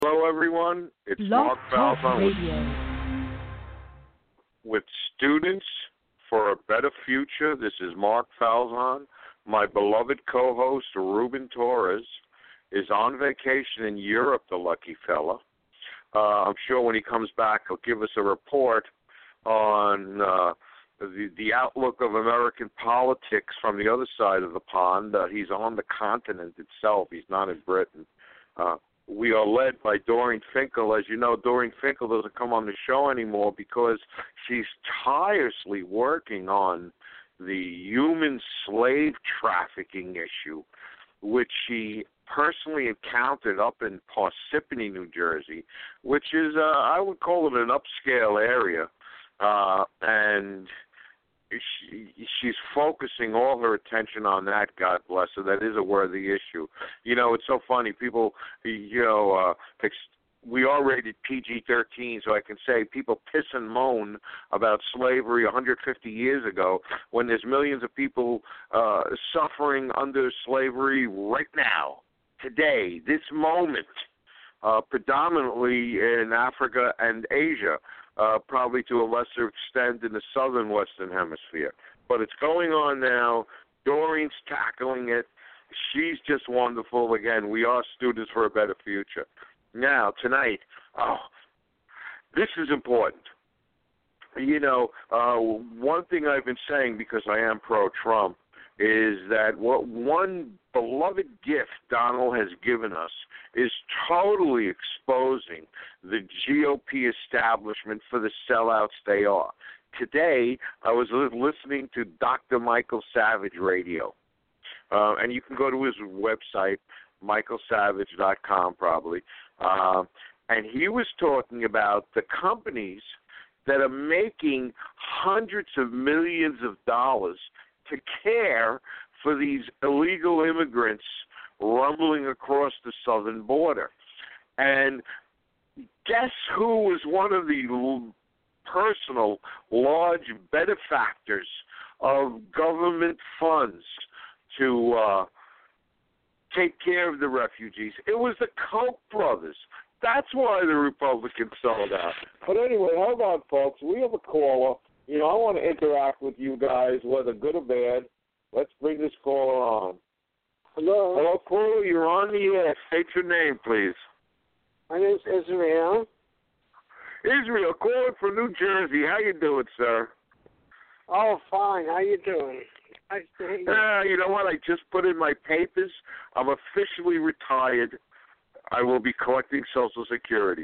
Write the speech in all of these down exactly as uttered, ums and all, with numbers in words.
Hello, everyone. It's Blog Mark Talk Falzon with, Radio. with Students for a Better Future. This is Mark Falzon. My beloved co-host, Ruben Torres, is on vacation in Europe, the lucky fella. Uh, I'm sure when he comes back, he'll give us a report on uh, the, the outlook of American politics from the other side of the pond. Uh, he's on the continent itself. He's not in Britain. Uh, we are led by Doreen Finkel. As you know, Doreen Finkel doesn't come on the show anymore because she's tirelessly working on the human slave trafficking issue, which she personally encountered up in Parsippany, New Jersey, which is, uh, I would call it an upscale area. Uh, and she, she's focusing all her attention on that, God bless her. That is a worthy issue. You know, it's so funny. People, you know, uh, ex- we are rated P G thirteen, so I can say people piss and moan about slavery one hundred fifty years ago when there's millions of people uh, suffering under slavery right now, today, this moment, uh, predominantly in Africa and Asia. Uh, probably to a lesser extent in the southern Western Hemisphere. But it's going on now. Doreen's tackling it. She's just wonderful. Again, we are Students for a Better Future. Now, tonight, oh, this is important. You know, uh, one thing I've been saying, because I am pro-Trump, is that what one beloved gift Donald has given us is totally exposing the G O P establishment for the sellouts they are. Today, I was listening to Doctor Michael Savage Radio, uh, and you can go to his website, michael savage dot com probably, uh, and he was talking about the companies that are making hundreds of millions of dollars to care for these illegal immigrants rumbling across the southern border. And guess who was one of the personal, large benefactors of government funds to uh, take care of the refugees? It was the Koch brothers. That's why the Republicans sold out. But anyway, hold on, folks. We have a caller. You know, I want to interact with you guys, whether good or bad. Let's bring this caller on. Hello. Hello, caller. You're on the air. State your name, please. My name's Israel. Israel, calling from New Jersey. How you doing, sir? Oh, fine. How you doing? Nice to hear you. Uh, you know what? I just put in my papers. I'm officially retired. I will be collecting Social Security.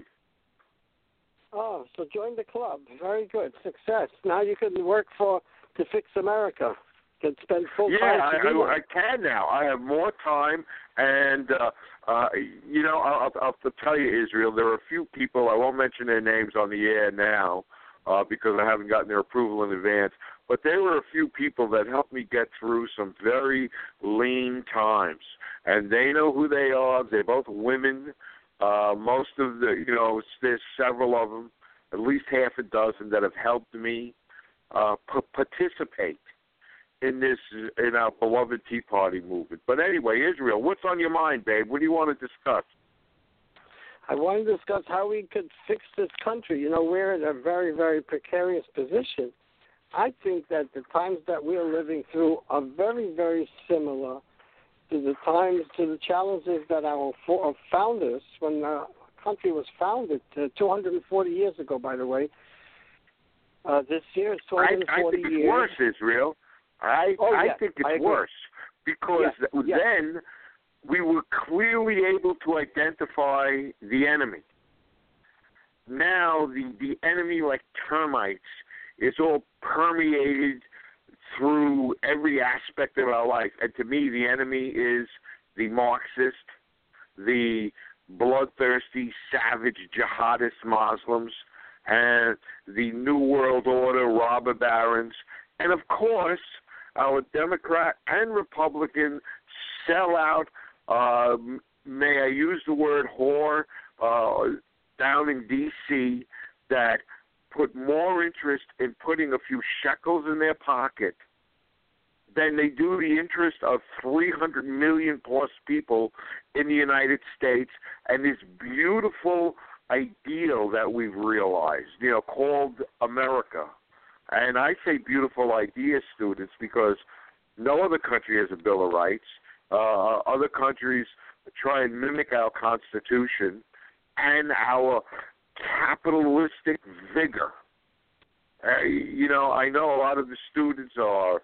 Oh, so join the club. Very good. Success. Now you can work for to fix America. You can spend full yeah, time. Yeah, I, I, I can now. I have more time, and uh, uh, you know, I'll, I'll, I'll tell you, Israel. There are a few people. I won't mention their names on the air now uh, because I haven't gotten their approval in advance. But there were a few people that helped me get through some very lean times, and they know who they are. They're both women. Uh, most of the, you know, there's several of them, at least half a dozen, that have helped me uh, p- participate in this, in our beloved Tea Party movement. But anyway, Israel, what's on your mind, babe? What do you want to discuss? I want to discuss how we could fix this country. You know, we're in a very, very precarious position. I think that the times that we're living through are very, very similar to the times, to the challenges that our founders, when the country was founded uh, two hundred forty years ago, by the way. Uh, this year is two hundred forty I, I think it's years. worse, Israel. I, oh, I yeah, think it's I worse because yes, then yes. we were clearly able to identify the enemy. Now the, the enemy, like termites, is all permeated through every aspect of our life. And to me, the enemy is the Marxist, the bloodthirsty, savage, jihadist Muslims, and the New World Order robber barons, and, of course, our Democrat and Republican sellout, uh, may I use the word whore, uh, down in D C that put more interest in putting a few shekels in their pocket than they do the interest of three hundred million plus people in the United States and this beautiful ideal that we've realized, you know, called America. And I say beautiful idea, students, because no other country has a Bill of Rights. Uh, other countries try and mimic our Constitution and our capitalistic vigor. Uh, you know, I know a lot of the students are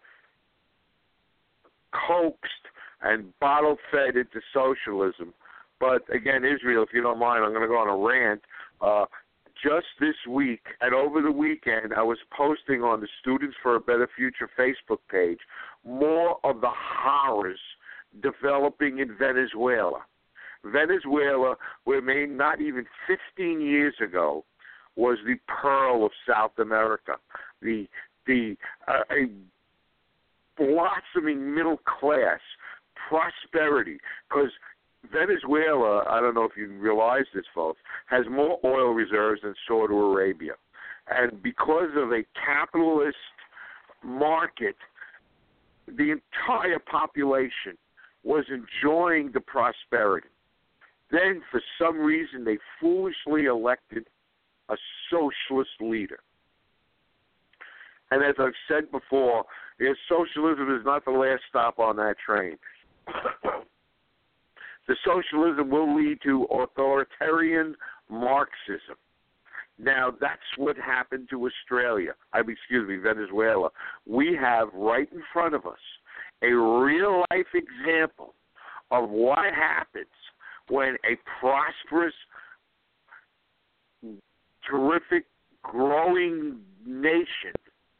coaxed and bottle-fed into socialism. But, again, Israel, if you don't mind, I'm going to go on a rant. Uh, just this week and over the weekend, I was posting on the Students for a Better Future Facebook page more of the horrors developing in Venezuela. Venezuela, where maybe not even fifteen years ago, was the pearl of South America, the the uh, a blossoming middle class, prosperity, because Venezuela, I don't know if you realize this, folks, has more oil reserves than Saudi Arabia. And because of a capitalist market, the entire population was enjoying the prosperity. Then, for some reason, they foolishly elected a socialist leader. And as I've said before, yes, socialism is not the last stop on that train. The socialism will lead to authoritarian Marxism. Now, that's what happened to Australia. I mean, excuse me, Venezuela. We have right in front of us a real-life example of what happens when a prosperous, terrific, growing nation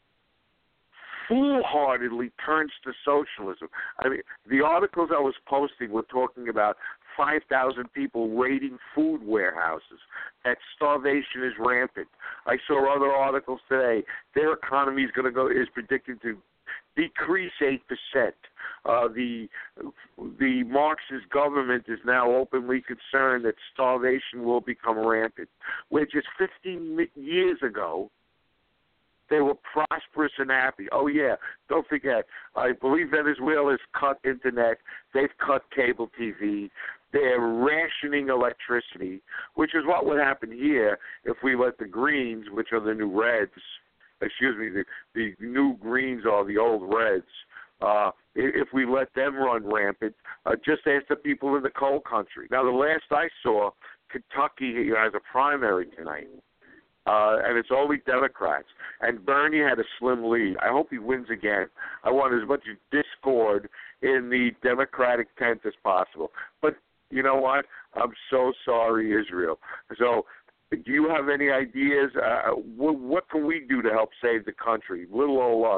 foolhardily turns to socialism. I mean, the articles I was posting were talking about five thousand people raiding food warehouses, that starvation is rampant. I saw other articles today. Their economy is going to go is predicted to decrease eight percent. Uh, the the Marxist government is now openly concerned that starvation will become rampant, where just fifteen years ago, they were prosperous and happy. Oh, yeah, don't forget, I believe Venezuela has cut internet. They've cut cable T V. They're rationing electricity, which is what would happen here if we let the Greens, which are the new Reds, excuse me, the, the new Greens are the old Reds, uh, if we let them run rampant, uh, just ask the people in the coal country. Now, the last I saw, Kentucky has a primary tonight. Uh, and it's only Democrats. And Bernie had a slim lead. I hope he wins again. I want as much discord in the Democratic tent as possible. But you know what? I'm so sorry, Israel. So do you have any ideas? Uh, what, what can we do to help save the country, little old us?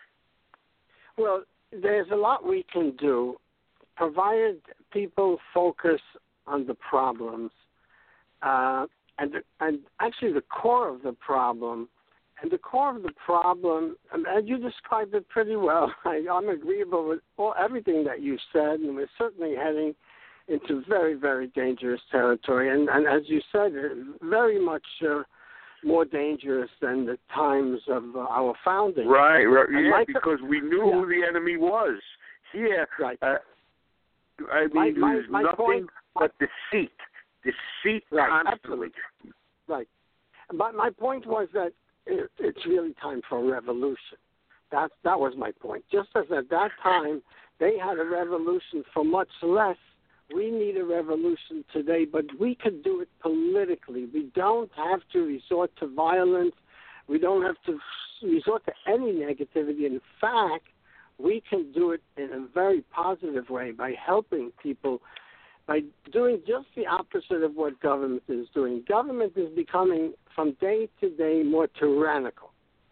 Well, there's a lot we can do, provided people focus on the problems. Uh, And, the, and actually the core of the problem, and the core of the problem, and you described it pretty well. I, I'm agreeable with all, everything that you said, and we're certainly heading into very, very dangerous territory. And, and as you said, very much uh, more dangerous than the times of uh, our founding. Right, right. And yeah, my, because we knew yeah. who the enemy was. Here, right. uh, I mean, my, my, there's my nothing point, but deceit. Deceit right, constantly. Absolutely. Right. But my point was that it, it's really time for a revolution. That, that was my point. Just as at that time they had a revolution for much less, we need a revolution today, but we could do it politically. We don't have to resort to violence. We don't have to resort to any negativity. In fact, we can do it in a very positive way by helping people, by doing just the opposite of what government is doing. Government is becoming, from day to day, more tyrannical.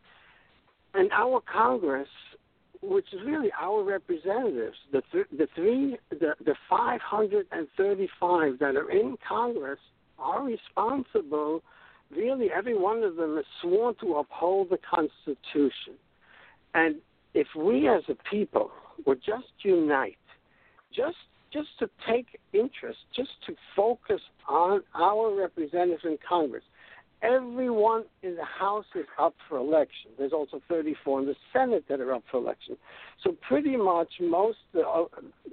And our Congress, which is really our representatives, the th- the three, the, the five hundred thirty-five that are in Congress are responsible. Really, every one of them is sworn to uphold the Constitution. And if we as a people would just unite, just just to take interest, just to focus on our representatives in Congress, everyone in the House is up for election. There's also thirty-four in the Senate that are up for election. So pretty much most, uh,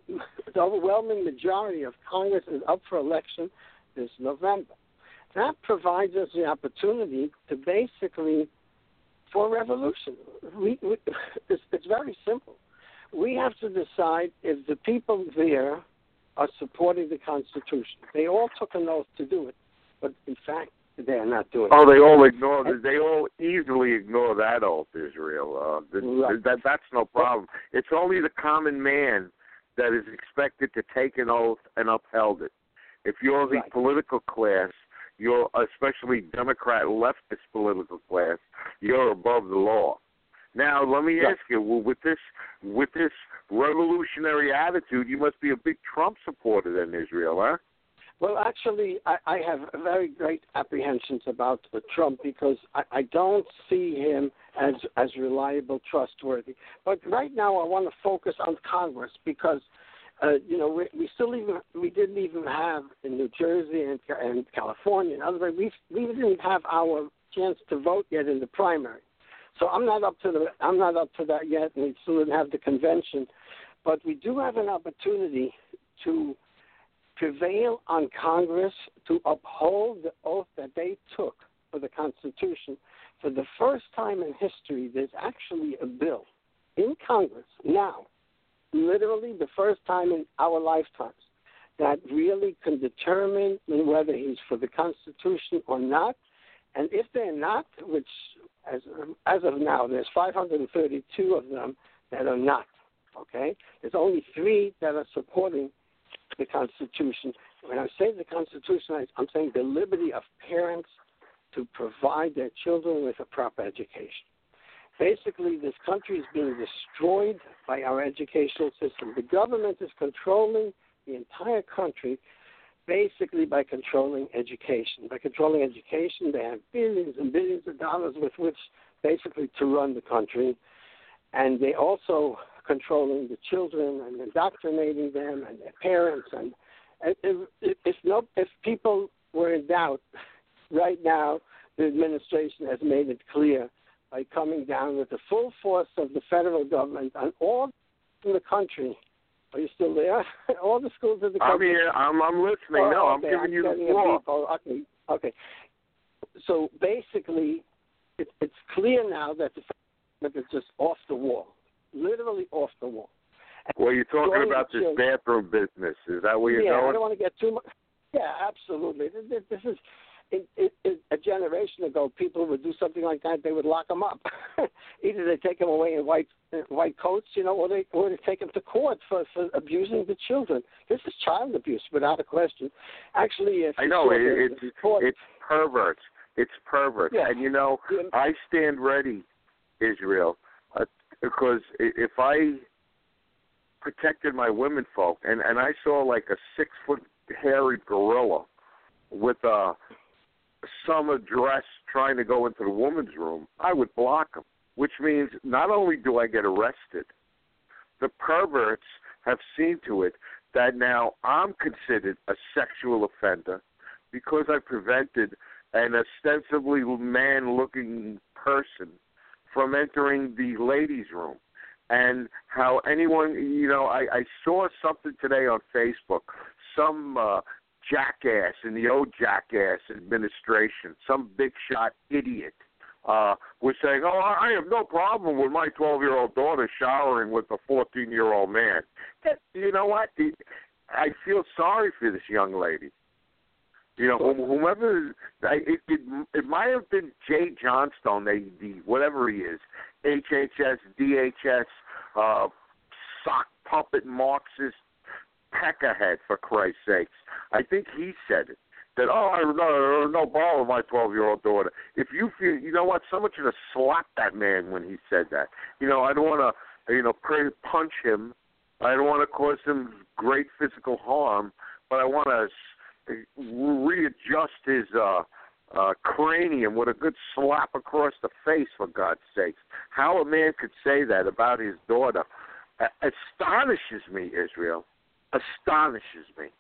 the overwhelming majority of Congress is up for election this November. That provides us the opportunity to basically, for revolution. We, we, it's, it's very simple. We have to decide if the people there are supporting the Constitution. They all took an oath to do it, but in fact, they are not doing oh, it. Oh, they all ignore. They all easily ignore that oath, Israel. Uh, the, right. that that's no problem. It's only the common man that is expected to take an oath and upheld it. If you're the right. political class, you're especially Democrat leftist political class, you're above the law. Now, let me right. ask you: well, with this with this revolutionary attitude, you must be a big Trump supporter then, Israel, huh? Well, actually, I, I have very great apprehensions about uh, Trump because I, I don't see him as as reliable, trustworthy. But right now, I want to focus on Congress because, uh, you know, we, we still even we didn't even have in New Jersey and, and California. In other words, we we didn't have our chance to vote yet in the primary. So I'm not up to the I'm not up to that yet, and we still didn't have the convention. But we do have an opportunity to prevail on Congress to uphold the oath that they took for the Constitution. For the first time in history, there's actually a bill in Congress now, literally the first time in our lifetimes, that really can determine whether he's for the Constitution or not. And if they're not, which as as of now, there's five hundred thirty-two of them that are not, okay? There's only three that are supporting the Constitution. When I say the Constitution, I'm saying the liberty of parents to provide their children with a proper education. Basically, this country is being destroyed by our educational system. The government is controlling the entire country basically by controlling education. By controlling education, they have billions and billions of dollars with which basically to run the country. And they also controlling the children and indoctrinating them and their parents. And if, if, if, no, if people were in doubt, right now the administration has made it clear by coming down with the full force of the federal government on all in the country. Are you still there? All the schools in the country. I'm here. I'm, I'm listening. Oh, no, okay. I'm giving I'm you the floor. Oh, okay. Okay. So basically, it, it's clear now that the government is just off the wall, literally off the wall. And well, you're talking about this children, bathroom business. Is that where you're yeah, going? Yeah, I don't want to get too much. Yeah, absolutely. This, this is it, it, it, a generation ago. People would do something like that. They would lock them up. Either they take them away in white in white coats, you know, or they or they take them to court for, for abusing the children. This is child abuse, without a question. Actually, if I know it, the, it's the report, it's perverts. It's perverts, yeah. and you know Yeah. I stand ready, Israel, uh, because if I protected my women folk, and and I saw like a six foot hairy gorilla with a summer dress trying to go into the woman's room, I would block him. Which means not only do I get arrested, the perverts have seen to it that now I'm considered a sexual offender because I prevented an ostensibly man-looking person from entering the ladies' room. And how anyone, you know, I, I saw something today on Facebook, some uh, jackass in the old jackass administration, some big shot idiot, uh, was saying, oh, I have no problem with my twelve-year-old daughter showering with a fourteen-year-old man. That, you know what? I feel sorry for this young lady. You know, whomever, it, it, it might have been Jay Johnstone, the, the whatever he is, H H S, D H S, uh, sock puppet Marxist peckerhead, for Christ's sakes. I think he said it. That, oh, I no, no ball with my twelve-year-old daughter. If you feel, you know what, someone should have slapped that man when he said that. You know, I don't want to, you know, punch him. I don't want to cause him great physical harm, but I want to readjust his uh, uh, cranium with a good slap across the face, for God's sakes. How a man could say that about his daughter astonishes me, Israel. Astonishes me.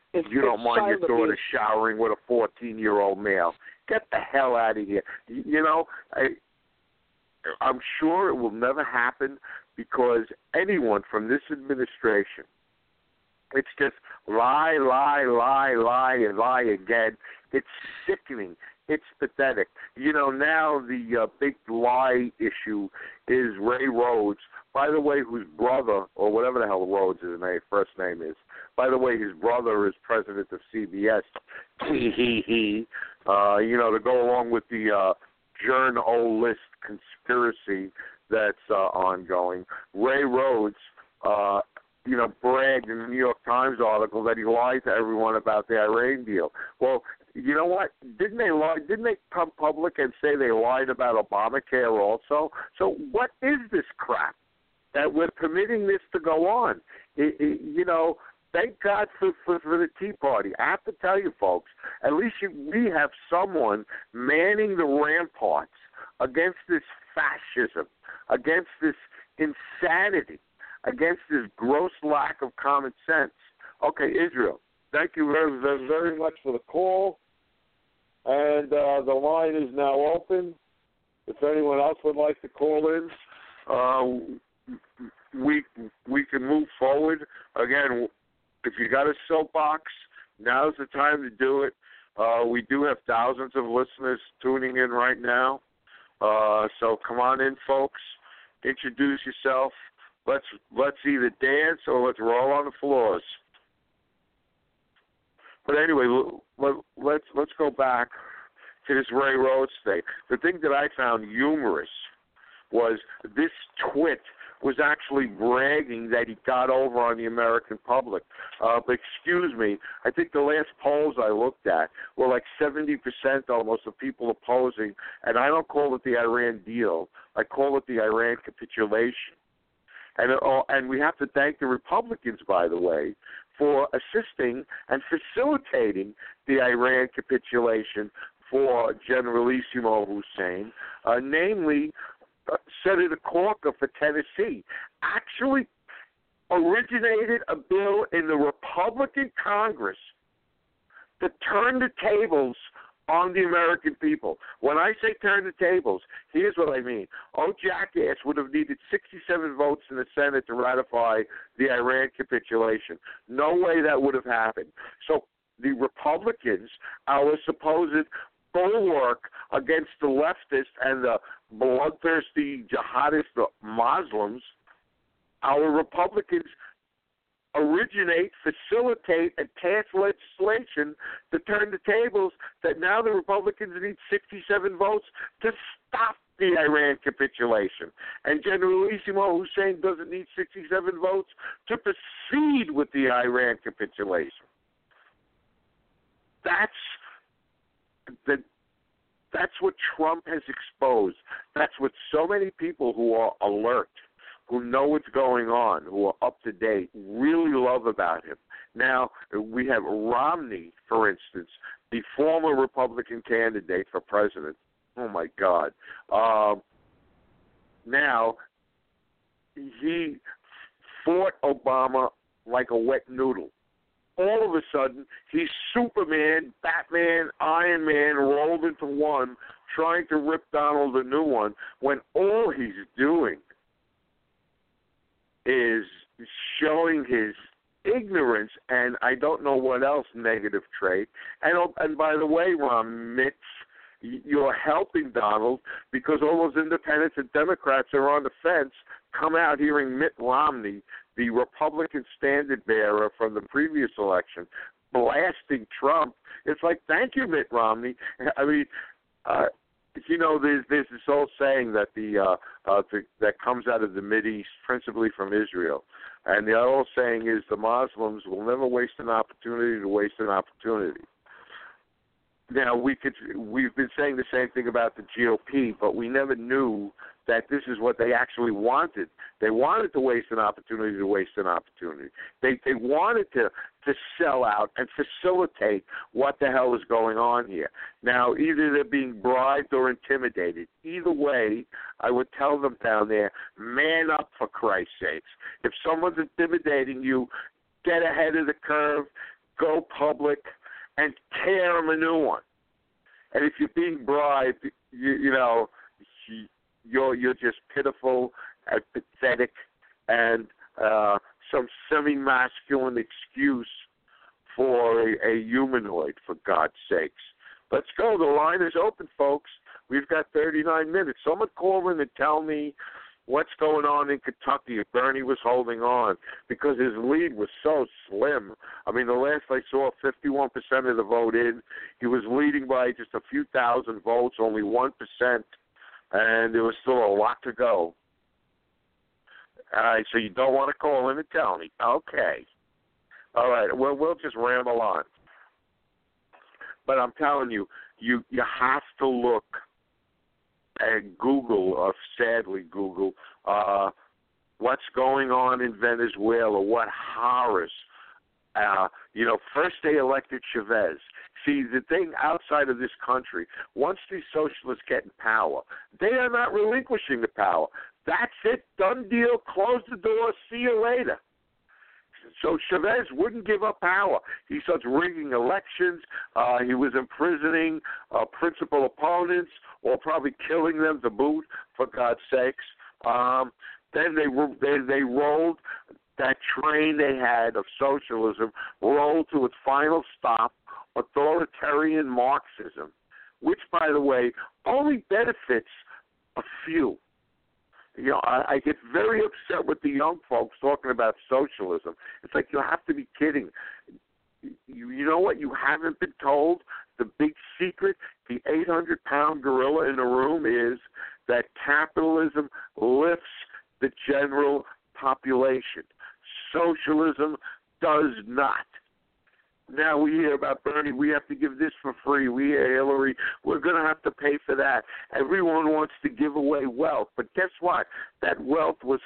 It's, you don't it's mind your daughter abuse. showering with a fourteen-year-old male. Get the hell out of here. You, you know, I, I'm sure it will never happen because anyone from this administration, it's just lie, lie, lie, lie, and lie again. It's sickening. It's pathetic. You know, now the uh, big lie issue is Ray Rhodes, by the way, whose brother, or whatever the hell Rhodes' his name, first name is, by the way, his brother is president of C B S. He, he, he. Uh, you know, to go along with the uh, journalist conspiracy that's uh, ongoing. Ray Rhodes, uh, you know, bragged in the New York Times article that he lied to everyone about the Iran deal. Well, you know what? Didn't they lie? Didn't they come public and say they lied about Obamacare also? So what is this crap that we're permitting this to go on? It, it, you know, thank God for, for, for the Tea Party. I have to tell you, folks, at least you, we have someone manning the ramparts against this fascism, against this insanity, against this gross lack of common sense. Okay, Israel, thank you very, very, very much for the call. And uh, the line is now open. If anyone else would like to call in, uh, we we can move forward. Again, if you got a soapbox, now's the time to do it. Uh, we do have thousands of listeners tuning in right now. Uh, so come on in, folks. Introduce yourself. Let's let's either dance or let's roll on the floors. But anyway, let, let's let's go back to this Ray Rhodes thing. The thing that I found humorous was this twit was actually bragging that he got over on the American public. Uh, but excuse me, I think the last polls I looked at were like seventy percent almost of people opposing, and I don't call it the Iran deal. I call it the Iran capitulation. And, uh, and we have to thank the Republicans, by the way, for assisting and facilitating the Iran capitulation for Generalissimo Hussein, uh, namely uh, Senator Corker for Tennessee, actually originated a bill in the Republican Congress to turn the tables on the American people. When I say turn the tables, here's what I mean. Old Jackass would have needed sixty-seven votes in the Senate to ratify the Iran capitulation. No way that would have happened. So the Republicans, our supposed bulwark against the leftists and the bloodthirsty jihadist Muslims, our Republicans originate, facilitate, and pass legislation to turn the tables that now the Republicans need sixty-seven votes to stop the Iran capitulation. And Generalissimo Hussein doesn't need sixty-seven votes to proceed with the Iran capitulation. That's the that's what Trump has exposed. That's what so many people who are alert, who know what's going on, who are up to date, really love about him. Now, we have Romney, for instance, the former Republican candidate for president. Oh, my God. Um, now, he fought Obama like a wet noodle. All of a sudden, he's Superman, Batman, Iron Man rolled into one, trying to rip Donald a new one, when all he's doing is showing his ignorance and I don't know what else negative trait. And, and by the way, Ron Mitz, you're helping Donald because all those independents and Democrats are on the fence come out hearing Mitt Romney, the Republican standard bearer from the previous election, blasting Trump. It's like, thank you, Mitt Romney. I mean, uh, you know, there's, there's this old saying that the uh, uh, the, that comes out of the Mideast, principally from Israel, and the old saying is the Muslims will never waste an opportunity to waste an opportunity. Now, we could, we've been saying the same thing about the G O P, but we never knew that this is what they actually wanted. They wanted to waste an opportunity to waste an opportunity. They they wanted to, to sell out and facilitate what the hell is going on here. Now, either they're being bribed or intimidated. Either way, I would tell them down there, man up for Christ's sakes. If someone's intimidating you, get ahead of the curve. go public and tear them a new one. And if you're being bribed, you, you know, you're you're just pitiful and pathetic and uh, some semi-masculine excuse for a, a humanoid, for God's sakes. Let's go. The line is open, folks. We've got thirty-nine minutes. Someone call in and tell me what's going on in Kentucky if Bernie was holding on, because his lead was so slim. I mean, the last I saw, fifty-one percent of the vote in. He was leading by just a few thousand votes, only one percent, and there was still a lot to go. All right, so you don't want to call in and tell me. Okay. All right, well, we'll just ramble on. But I'm telling you, you, you have to look and Google, or sadly Google, uh, what's going on in Venezuela, what horrors. Uh, you know, first they elected Chavez. See, the thing outside of this country, once these socialists get in power, they are not relinquishing the power. That's it, done deal, close the door, see you later. So Chavez wouldn't give up power. He starts rigging elections. Uh, he was imprisoning uh, principal opponents, or probably killing them to boot, for God's sakes. Um, then they, they they rolled that train they had of socialism, rolled to its final stop, authoritarian Marxism, which, by the way, only benefits a few. You know, I, I get very upset with the young folks talking about socialism. It's like, you have to be kidding. You, you know what you haven't been told? The big secret, the eight hundred pound gorilla in the room, is that capitalism lifts the general population. Socialism does not. Now we hear about Bernie, we have to give this for free. We hear Hillary, we're going to have to pay for that. Everyone wants to give away wealth. But guess what? That wealth was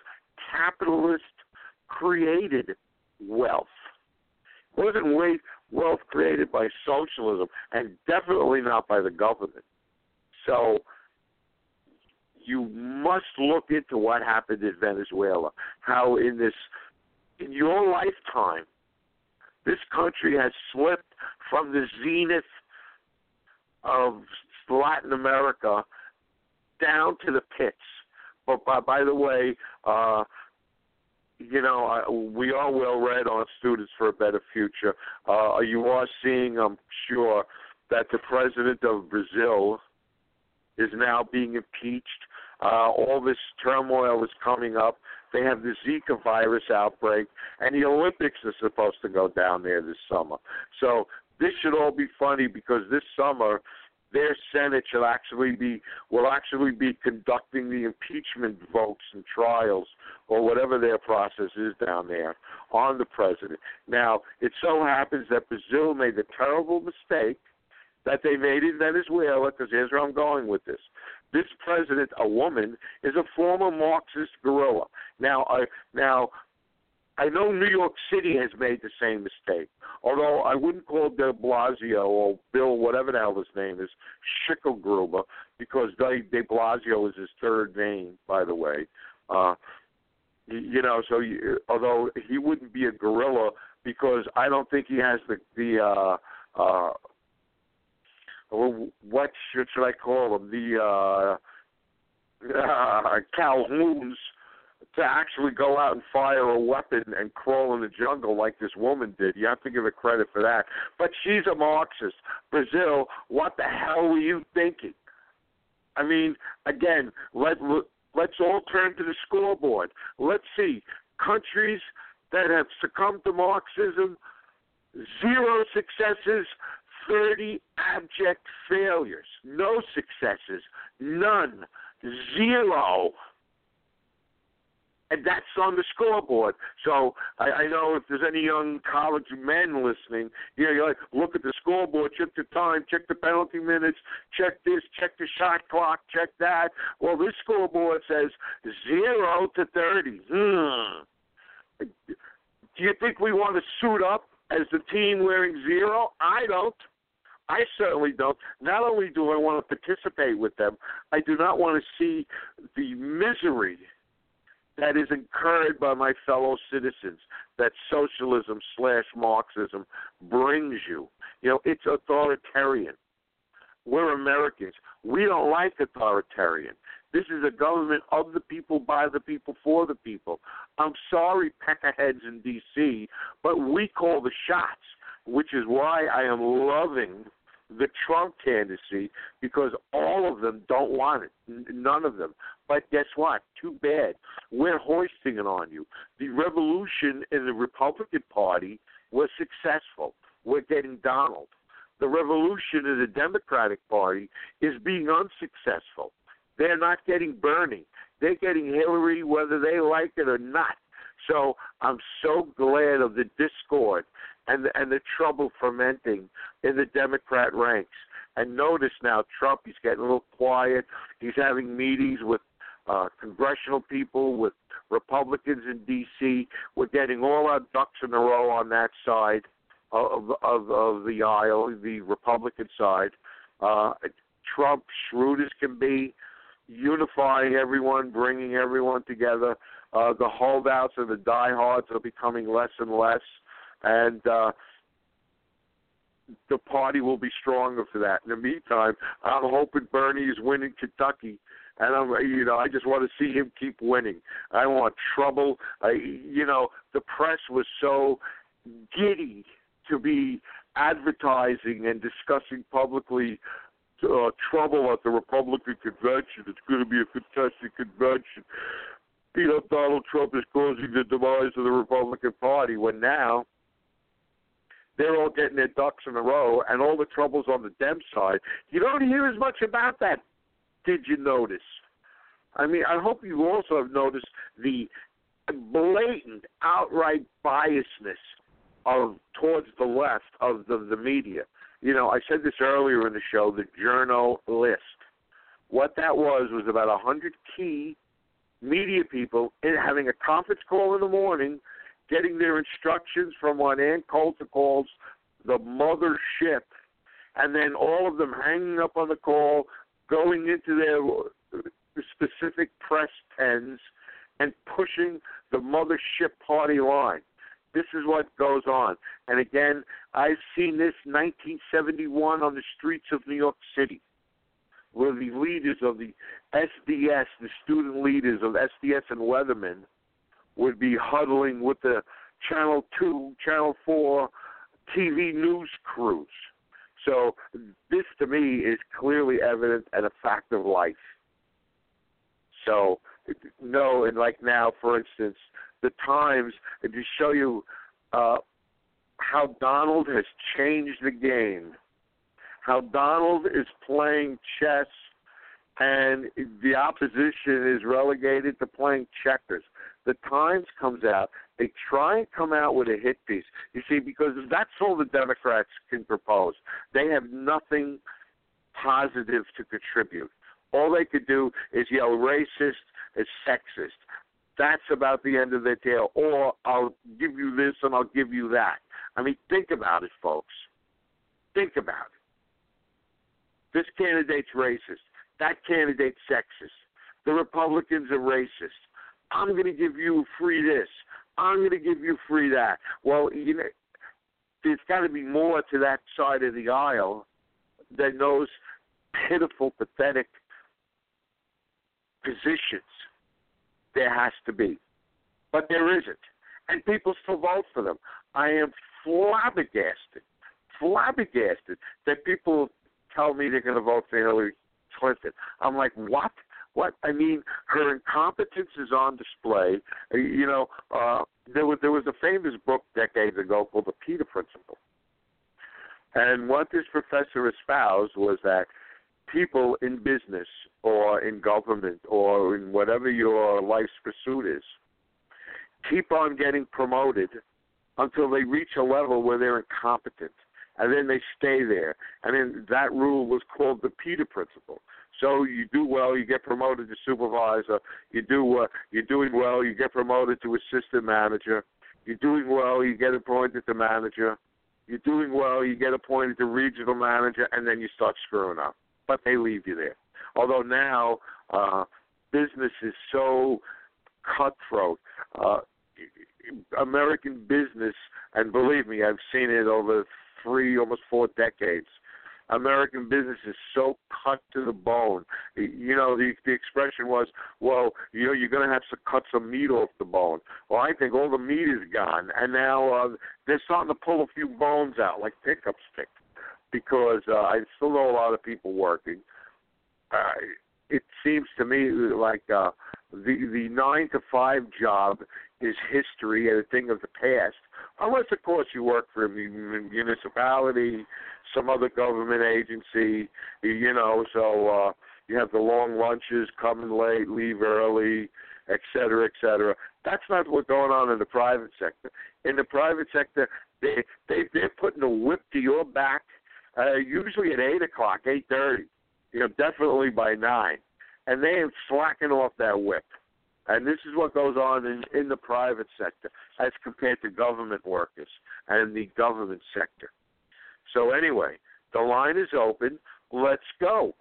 capitalist-created wealth. It wasn't wealth created by socialism, and definitely not by the government. So you must look into what happened in Venezuela, how in this, in your lifetime, this country has slipped from the zenith of Latin America down to the pits. But by, by the way, uh, you know, uh, we are well read on Students for a Better Future. Uh, you are seeing, I'm sure, that the president of Brazil is now being impeached. Uh, all this turmoil is coming up. They have the Zika virus outbreak, and the Olympics are supposed to go down there this summer. So this should all be funny, because this summer their Senate should actually be will actually be conducting the impeachment votes and trials, or whatever their process is down there, on the president. Now, it so happens that Brazil made the terrible mistake that they made in Venezuela, because here's where I'm going with this. This president, a woman, is a former Marxist guerrilla. Now, I, now, I know New York City has made the same mistake, although I wouldn't call De Blasio or Bill, whatever the hell his name is, Schicklgruber, because De, De Blasio is his third name, by the way. Uh, you, you know, so you, although he wouldn't be a guerrilla, because I don't think he has the the uh, uh, what should, should I call them, the uh, uh, Calhouns, to actually go out and fire a weapon and crawl in the jungle like this woman did. You have to give her credit for that. But she's a Marxist. Brazil, what the hell were you thinking? I mean, again, let, let's all turn to the scoreboard. Let's see. Countries that have succumbed to Marxism, zero successes, thirty abject failures. No successes. None. Zero. And that's on the scoreboard. So I, I know if there's any young college men listening, you know, you're like, look at the scoreboard, check the time, check the penalty minutes, check this, check the shot clock, check that. Well, this scoreboard says zero to thirty. Hmm. Do you think we want to suit up as the team wearing zero? I don't. I certainly don't. Not only do I want to participate with them, I do not want to see the misery, that is incurred by my fellow citizens that socialism slash Marxism brings you. You know, it's authoritarian. We're Americans. We don't like authoritarian. This is a government of the people, by the people, for the people. I'm sorry, peckerheads in D C, but we call the shots, which is why I am loving the Trump candidacy, because all of them don't want it, N- none of them. But guess what? Too bad. We're hoisting it on you. The revolution in the Republican Party was successful. We're getting Donald. The revolution in the Democratic Party is being unsuccessful. They're not getting Bernie. They're getting Hillary whether they like it or not. So I'm so glad of the discord and the, and the trouble fermenting in the Democrat ranks. And notice now Trump, he's getting a little quiet. He's having meetings with uh, congressional people, with Republicans in D C. We're getting all our ducks in a row on that side of, of, of the aisle, the Republican side. Uh, Trump, shrewd as can be, unifying everyone, bringing everyone together. Uh, the holdouts and the diehards are becoming less and less, and uh, the party will be stronger for that. In the meantime, I'm hoping Bernie is winning Kentucky, and I'm, you know, I just want to see him keep winning. I want trouble. I, you know, the press was so giddy to be advertising and discussing publicly uh, trouble at the Republican convention. It's going to be a contested convention. You know, Donald Trump is causing the demise of the Republican Party, when now they're all getting their ducks in a row, and all the trouble's on the Dem side. You don't hear as much about that, did you notice? I mean, I hope you also have noticed the blatant, outright biasness of towards the left of the, the media. You know, I said this earlier in the show, the Journo list. What that was was about one hundred key media people in having a conference call in the morning, getting their instructions from what Ann Coulter calls the mothership, and then all of them hanging up on the call, going into their specific press pens, and pushing the mothership party line. This is what goes on. And again, I've seen this nineteen seventy-one on the streets of New York City, where the leaders of the S D S, the student leaders of S D S and Weatherman, would be huddling with the Channel two, Channel four T V news crews. So this, to me, is clearly evident and a fact of life. So, no, and like now, for instance, the Times, and to show you uh, how Donald has changed the game, how Donald is playing chess and the opposition is relegated to playing checkers. The Times comes out. They try and come out with a hit piece. You see, because that's all the Democrats can propose. They have nothing positive to contribute. All they could do is yell racist, is sexist. That's about the end of their tale. Or I'll give you this and I'll give you that. I mean, think about it, folks. Think about it. This candidate's racist. That candidate's sexist. The Republicans are racist. I'm going to give you free this. I'm going to give you free that. Well, you know, there's got to be more to that side of the aisle than those pitiful, pathetic positions. There has to be. But there isn't. And people still vote for them. I am flabbergasted, flabbergasted that people tell me they're going to vote for Hillary Clinton. I'm like, what? What? I mean, her incompetence is on display. You know, uh, there was there was a famous book decades ago called The Peter Principle. And what this professor espoused was that people in business or in government or in whatever your life's pursuit is keep on getting promoted until they reach a level where they're incompetent. And then they stay there. And then that rule was called the Peter Principle. So you do well, you get promoted to supervisor. You do, uh, you're doing well, you get promoted to assistant manager. You're doing well, you get appointed to manager. You're doing well, you get appointed to regional manager, and then you start screwing up. But they leave you there. Although now uh, business is so cutthroat. Uh, American business, and believe me, I've seen it over three, almost four decades. American business is so cut to the bone. You know, the the expression was, well, you know, you're going to have to cut some meat off the bone. Well, I think all the meat is gone, and now uh, they're starting to pull a few bones out, like pickup sticks, because uh, I still know a lot of people working. Uh, it seems to me like uh, the the nine to five job is history and a thing of the past, unless, of course, you work for a municipality, some other government agency, you know, so uh, you have the long lunches, come in late, leave early, et cetera, et cetera. That's not what's going on in the private sector. In the private sector, they, they, they're putting a whip to your back, uh, usually at eight o'clock, eight thirty, you know, definitely by nine, and they ain't slacking off that whip. And this is what goes on in, in the private sector as compared to government workers and the government sector. So anyway, the line is open. Let's go.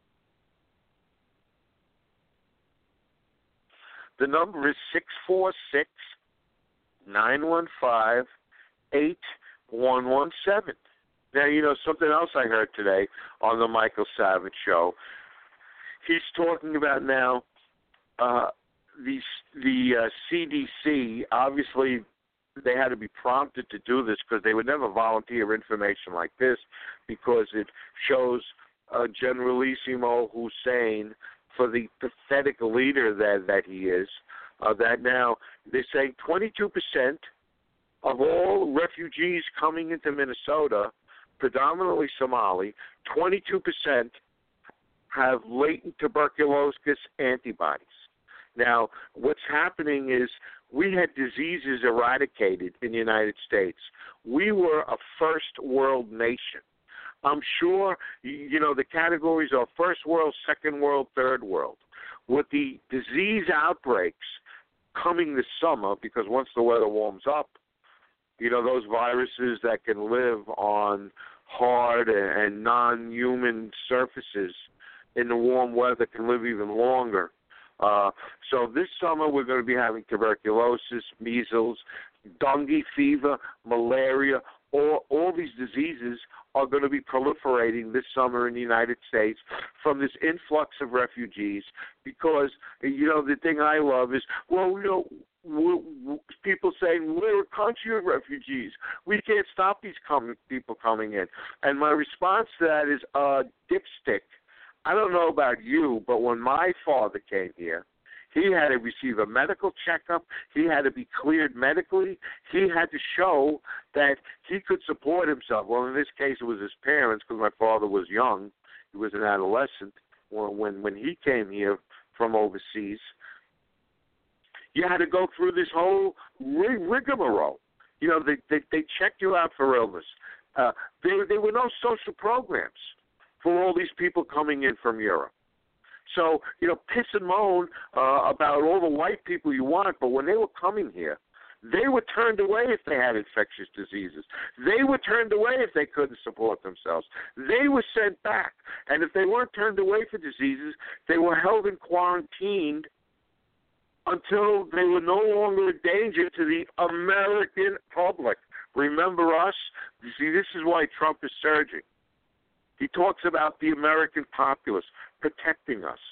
The number is six four six, nine one five, eight one one seven. Now, you know, something else I heard today on the Michael Savage Show. He's talking about now uh, the, the uh, C D C, obviously, they had to be prompted to do this because they would never volunteer information like this because it shows uh, Generalissimo Hussein, for the pathetic leader that, that he is, uh, that now they're saying twenty-two percent of all refugees coming into Minnesota, predominantly Somali, twenty-two percent have latent tuberculosis antibodies. Now, what's happening is we had diseases eradicated in the United States. We were a first world nation. I'm sure, you know, the categories are first world, second world, third world. With the disease outbreaks coming this summer, because once the weather warms up, you know, those viruses that can live on hard and non-human surfaces in the warm weather can live even longer. Uh, so this summer we're going to be having tuberculosis, measles, dengue fever, malaria. All, all these diseases are going to be proliferating this summer in the United States from this influx of refugees because, you know, the thing I love is, well, you know, we're, we're, people saying we're a country of refugees. We can't stop these com- people coming in. And my response to that is, uh, dipstick. I don't know about you, but when my father came here, he had to receive a medical checkup. He had to be cleared medically. He had to show that he could support himself. Well, in this case, it was his parents because my father was young. He was an adolescent when, when he came here from overseas. You had to go through this whole rigmarole. You know, they, they, they checked you out for illness. Uh, there, there were no social programs for all these people coming in from Europe. So, you know, piss and moan uh, about all the white people you want, but when they were coming here, they were turned away if they had infectious diseases. They were turned away if they couldn't support themselves. They were sent back. And if they weren't turned away for diseases, they were held and quarantined until they were no longer a danger to the American public. Remember us? You see, this is why Trump is surging. He talks about the American populace protecting us.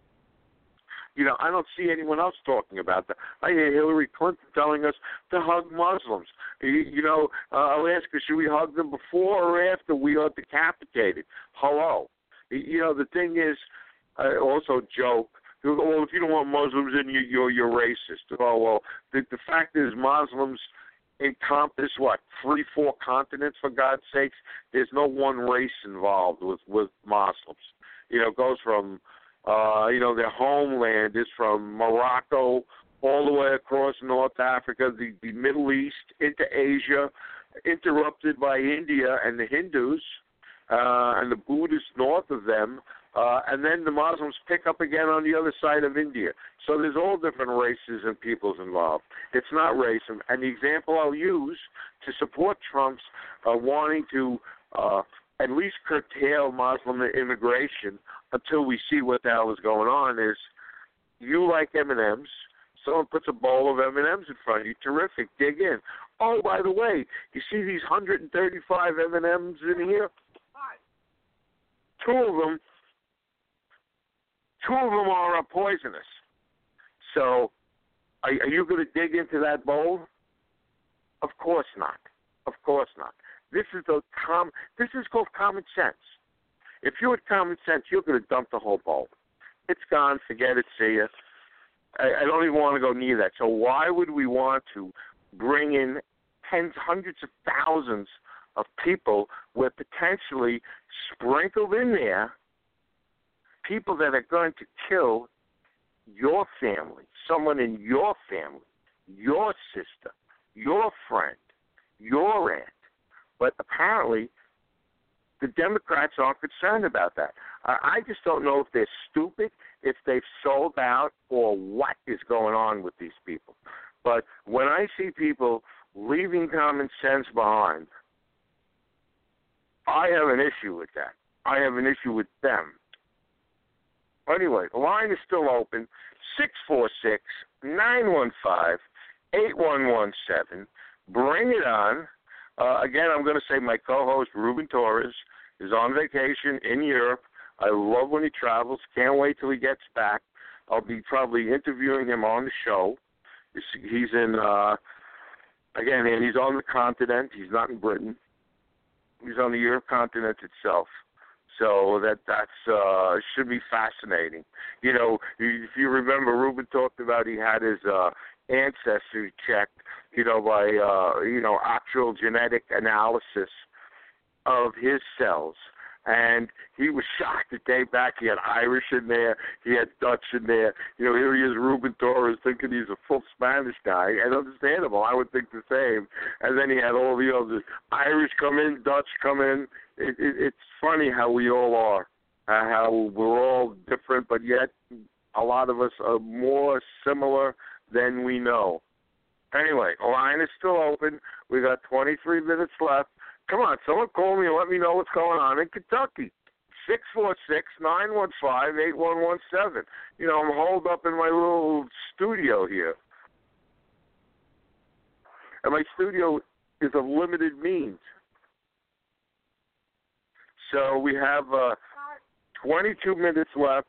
You know, I don't see anyone else talking about that. I hear Hillary Clinton telling us to hug Muslims. You, you know, uh, I'll ask her, should we hug them before or after we are decapitated? Hello. You know, the thing is, I also joke, well, if you don't want Muslims in you, you're, you're racist. Oh, well, the, the fact is Muslims encompass, what, three, four continents, for God's sakes? There's no one race involved with, with Muslims. You know, it goes from, uh, you know, their homeland is from Morocco all the way across North Africa, the, the Middle East, into Asia, interrupted by India and the Hindus uh, and the Buddhists north of them. Uh, and then the Muslims pick up again on the other side of India. So there's all different races and peoples involved. It's not racism. And the example I'll use to support Trump's uh, wanting to uh, at least curtail Muslim immigration until we see what the hell is going on is you like M and M's, Someone puts a bowl of M and M's in front of you. Terrific. Dig in. Oh, by the way, you see these one hundred thirty-five M and M's in here? Two of them, two of them are uh, poisonous. So, are, are you going to dig into that bowl? Of course not. Of course not. This is the com. This is called common sense. If you had common sense, you're going to dump the whole bowl. It's gone. Forget it. See ya. I, I don't even want to go near that. So why would we want to bring in tens, hundreds of thousands of people where potentially sprinkled in there people that are going to kill your family, someone in your family, your sister, your friend, your aunt. But apparently the Democrats aren't concerned about that. I just don't know if they're stupid, if they've sold out, or what is going on with these people. But when I see people leaving common sense behind, I have an issue with that. I have an issue with them. Anyway, the line is still open, six four six, nine one five, eight one one seven. Bring it on. Uh, again, I'm going to say my co-host, Ruben Torres, is on vacation in Europe. I love when he travels. Can't wait till he gets back. I'll be probably interviewing him on the show. He's in, uh, again, and he's on the continent. He's not in Britain. He's on the Europe continent itself. So that that's uh, should be fascinating. You know, if you remember, Ruben talked about he had his uh, ancestry checked, you know, by, uh, you know, actual genetic analysis of his cells. And he was shocked the day back. He had Irish in there. He had Dutch in there. You know, here he is, Ruben Torres, thinking he's a full Spanish guy. And understandable. I would think the same. And then he had all the others. Irish come in, Dutch come in. It, it, it's funny how we all are, uh, how we're all different, but yet a lot of us are more similar than we know. Anyway, the line is still open. We got twenty-three minutes left. Come on, someone call me and let me know what's going on in Kentucky. six four six, nine one five, eight one one seven. You know, I'm holed up in my little studio here. And my studio is of limited means. So we have uh, twenty-two minutes left.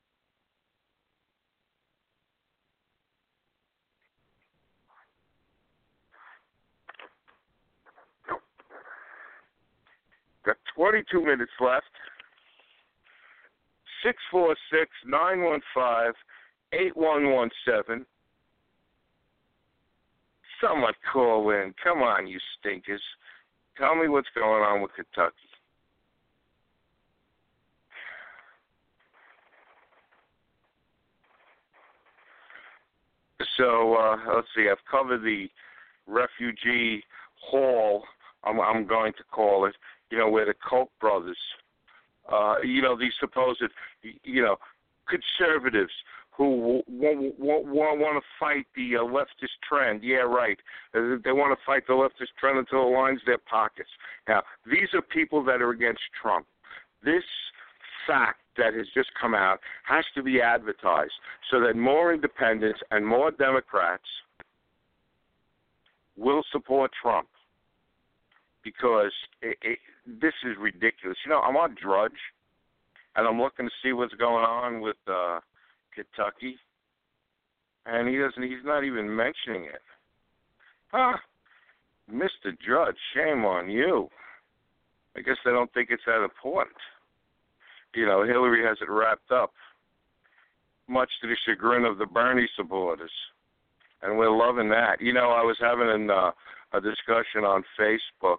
Got twenty-two minutes left. six four six, nine one five, eight one one seven. Someone call in. Come on, you stinkers. Tell me what's going on with Kentucky. So, uh, let's see, I've covered the refugee hall, I'm, I'm going to call it, you know, where the Koch brothers, uh, you know, these supposed, you know, conservatives who want, want, want to fight the uh, leftist trend. Yeah, right. They want to fight the leftist trend until it lines their pockets. Now, these are people that are against Trump. This fact that has just come out has to be advertised so that more independents and more Democrats will support Trump, because it, it, this is ridiculous. You know, I'm on Drudge, and I'm looking to see what's going on with uh, Kentucky, and he doesn't. He's not even mentioning it. Huh, Mister Drudge, shame on you. I guess they don't think it's that important. You know, Hillary has it wrapped up, much to the chagrin of the Bernie supporters, and we're loving that. You know, I was having an, uh, a discussion on Facebook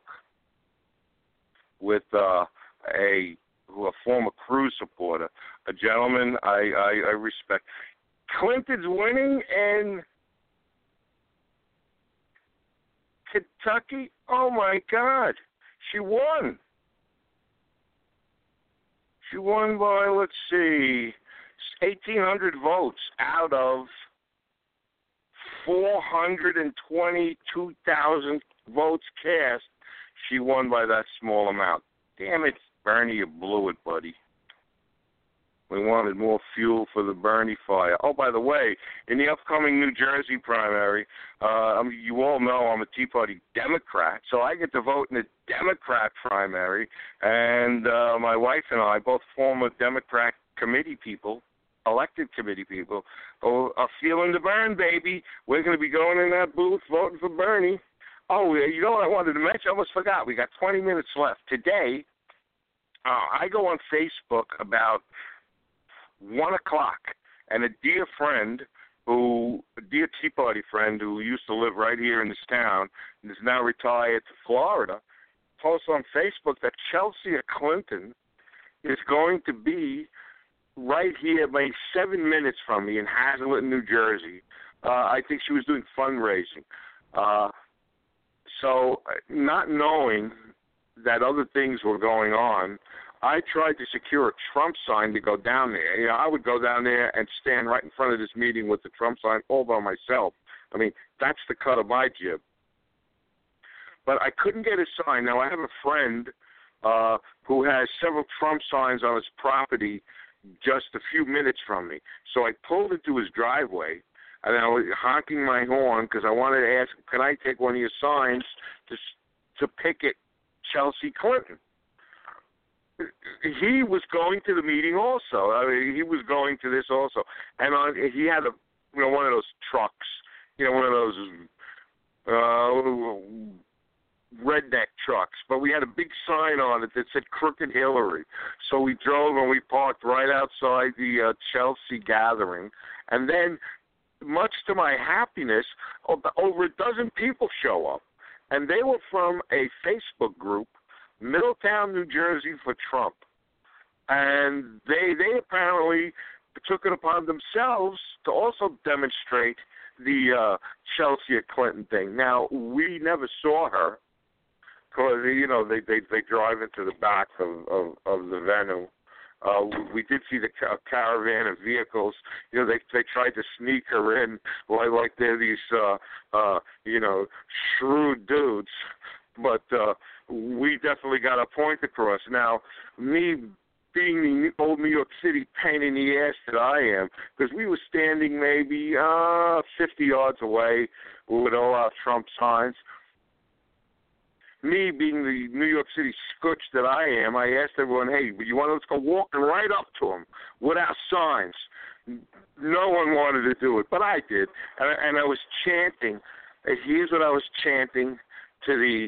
with uh, a who a former Cruz supporter, a gentleman I, I, I respect. Clinton's winning in Kentucky. Oh my God, she won. She won by, let's see, eighteen hundred votes out of four hundred twenty-two thousand votes cast. She won by that small amount. Damn it, Bernie, you blew it, buddy. We wanted more fuel for the Bernie fire. Oh, by the way, in the upcoming New Jersey primary, uh, I mean, you all know I'm a Tea Party Democrat, so I get to vote in the Democrat primary, and uh, my wife and I, both former Democrat committee people, elected committee people, oh, are feeling the burn, baby. We're going to be going in that booth voting for Bernie. Oh, you know what I wanted to mention? I almost forgot. We got twenty minutes left. Today, uh, I go on Facebook about one o'clock, and a dear friend who, a dear Tea Party friend who used to live right here in this town and is now retired to Florida, posts on Facebook that Chelsea Clinton is going to be right here, maybe seven minutes from me in Hazlet, New Jersey. Uh, I think she was doing fundraising. Uh, so not knowing that other things were going on, I tried to secure a Trump sign to go down there. You know, I would go down there and stand right in front of this meeting with the Trump sign all by myself. I mean, that's the cut of my jib. But I couldn't get a sign. Now, I have a friend uh, who has several Trump signs on his property just a few minutes from me. So I pulled into his driveway, and I was honking my horn because I wanted to ask him, can I take one of your signs to, to picket Chelsea Clinton? He was going to the meeting also. I mean, he was going to this also, and on, he had a, you know, one of those trucks, you know, one of those uh, redneck trucks. But we had a big sign on it that said "Crooked Hillary." So we drove and we parked right outside the uh, Chelsea gathering, and then, much to my happiness, over a dozen people show up, and they were from a Facebook group, Middletown, New Jersey for Trump. And they they apparently took it upon themselves to also demonstrate the uh, Chelsea Clinton thing. Now, we never saw her because, you know, they, they, they drive into the back of, of, of the venue. Uh, we did see the ca- caravan of vehicles. You know, they they tried to sneak her in like, like they're these, uh, uh, you know, shrewd dudes. But uh, we definitely got a point across. Now, me being the old New York City pain in the ass that I am, because we were standing maybe uh, fifty yards away with all our Trump signs. Me being the New York City scooch that I am, I asked everyone, hey, you want to go walking right up to him with our signs? No one wanted to do it, but I did. And, and I was chanting. Here's what I was chanting to the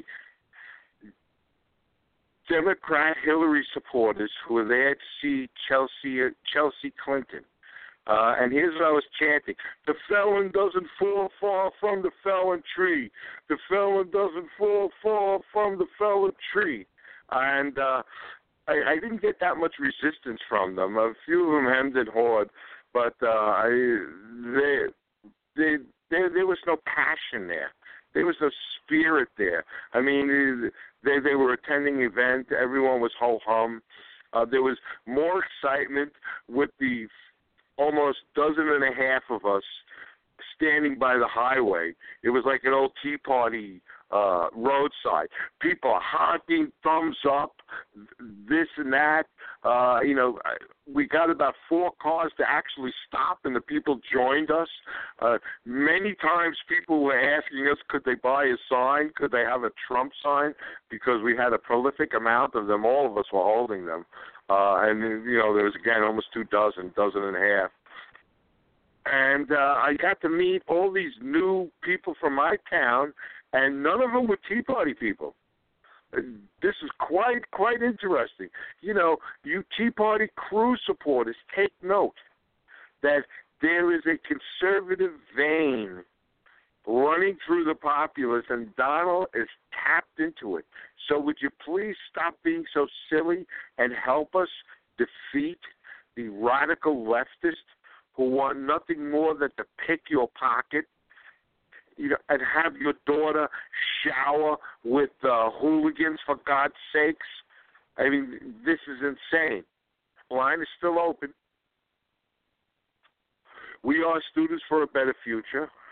Democrat Hillary supporters who were there to see Chelsea Chelsea Clinton. Uh, and here's what I was chanting. The felon doesn't fall far from the felon tree. The felon doesn't fall far from the felon tree. And uh, I, I didn't get that much resistance from them. A few of them hemmed and hawed, but uh, I, they, they, they, there was no passion there. There was no spirit there. I mean, they they were attending an event. Everyone was ho-hum. Uh, there was more excitement with the almost dozen and a half of us standing by the highway. It was like an old Tea Party uh, roadside. People honking, thumbs up, this and that. Uh, you know, we got about four cars to actually stop, and the people joined us. Uh, many times people were asking us, could they buy a sign? Could they have a Trump sign? Because we had a prolific amount of them. All of us were holding them. Uh, and, you know, there was, again, almost two dozen, dozen and a half. And uh, I got to meet all these new people from my town, and none of them were Tea Party people. This is quite, quite interesting. You know, you Tea Party crew supporters, take note that there is a conservative vein running through the populace, and Donald is tapped into it. So would you please stop being so silly and help us defeat the radical leftists who want nothing more than to pick your pocket, you know, and have your daughter shower with uh, hooligans, for God's sakes? I mean, this is insane. Line is still open. We are Students for a Better Future.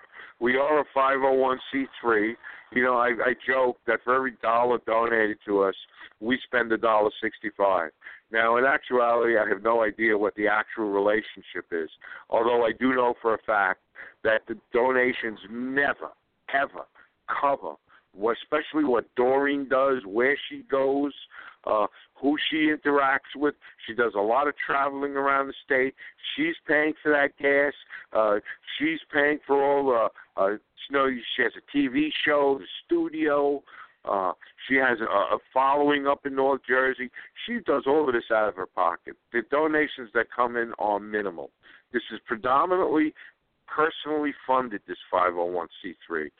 We are a five oh one c three. You know, I, I joke that for every dollar donated to us, we spend a dollar sixty-five. Now, in actuality, I have no idea what the actual relationship is, although I do know for a fact that the donations never, ever cover, especially what Doreen does, where she goes, uh, who she interacts with. She does a lot of traveling around the state. She's paying for that gas. Uh, she's paying for all the, uh, you know, she has a T V show, the studio. Uh, she has a, a following up in North Jersey. She does all of this out of her pocket. The donations that come in are minimal. This is predominantly personally funded, this five oh one c three.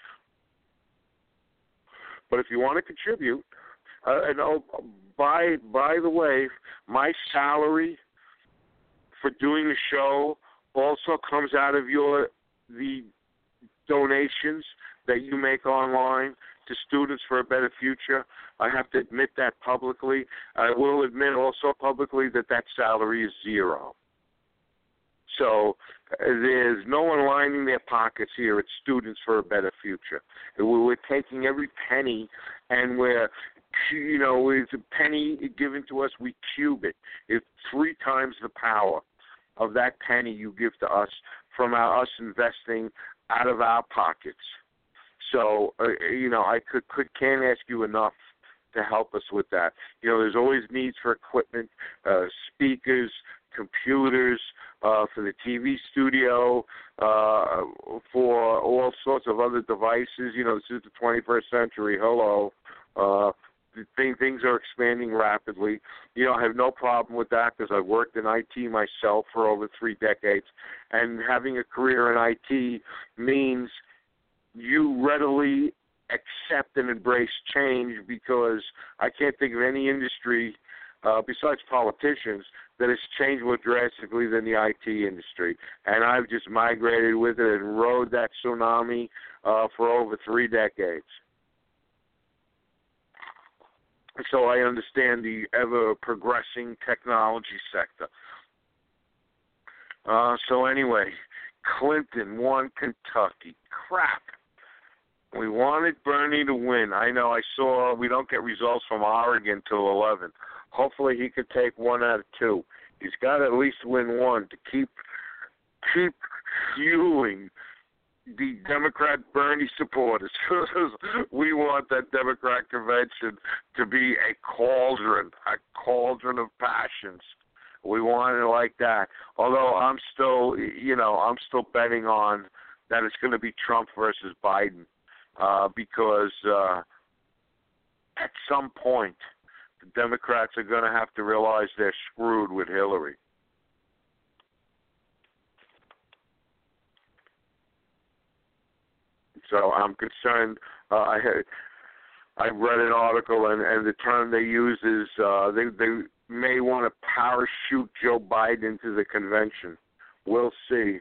But if you want to contribute, uh, and oh, by by the way, my salary for doing the show also comes out of your the donations that you make online to Students for a Better Future. I have to admit that publicly. I will admit also publicly that that salary is zero. So uh, there's no one lining their pockets here at Students for a Better Future. We're taking every penny and we're, you know, it's a penny given to us, we cube it. It's three times the power of that penny you give to us from our, us investing out of our pockets. So, uh, you know, I could, could can't ask you enough to help us with that. You know, there's always needs for equipment, uh, speakers, computers, uh, for the T V studio, uh, for all sorts of other devices. You know, this is the twenty-first century. Hello. Uh, things are expanding rapidly. You know, I have no problem with that because I've worked in I T myself for over three decades. And having a career in I T means you readily accept and embrace change, because I can't think of any industry uh, besides politicians that has changed more drastically than the I T industry. And I've just migrated with it and rode that tsunami uh, for over three decades. So I understand the ever-progressing technology sector. Uh, so anyway, Clinton won Kentucky. Crap. We wanted Bernie to win. I know I saw we don't get results from Oregon till eleven. Hopefully he could take one out of two. He's got to at least win one to keep keep fueling the Democrat Bernie supporters. We want that Democrat convention to be a cauldron, a cauldron of passions. We want it like that. Although I'm still, you know, I'm still betting on that it's going to be Trump versus Biden. Uh, because uh, at some point, the Democrats are going to have to realize they're screwed with Hillary. So I'm concerned. Uh, I had, I read an article, and, and the term they use is uh, they, they may want to parachute Joe Biden into the convention. We'll see.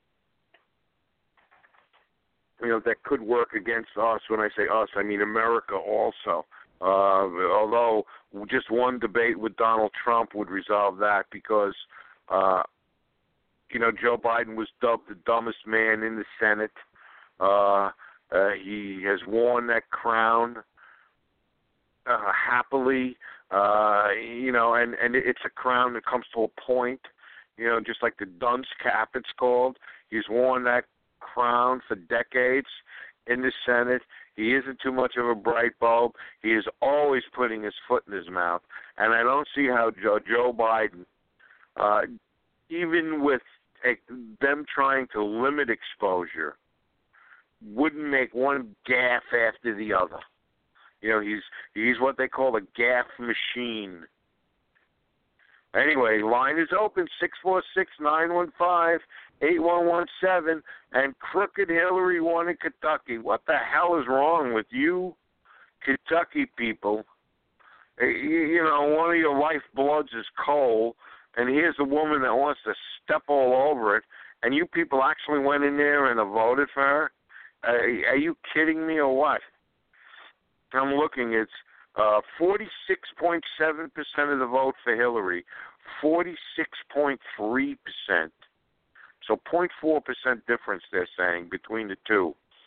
You know, that could work against us. When I say us, I mean America also. Uh, although just one debate with Donald Trump would resolve that, because, uh, you know, Joe Biden was dubbed the dumbest man in the Senate. Uh, uh, he has worn that crown uh, happily, uh, you know, and, and it's a crown that comes to a point, you know, just like the dunce cap, it's called. He's worn that crown for decades in the Senate. He isn't too much of a bright bulb. He is always putting his foot in his mouth. And I don't see how Joe, Joe Biden, uh, even with a, them trying to limit exposure, wouldn't make one gaffe after the other. You know, he's he's what they call a gaffe machine. Anyway, line is open, six four six, nine one five, eight one one seven, and Crooked Hillary won in Kentucky. What the hell is wrong with you Kentucky people? You know, one of your lifebloods is coal, and here's a woman that wants to step all over it, and you people actually went in there and voted for her? Uh, are you kidding me or what? I'm looking, it's uh, forty-six point seven percent of the vote for Hillary, forty-six point three percent. So zero point four percent difference, they're saying, between the two.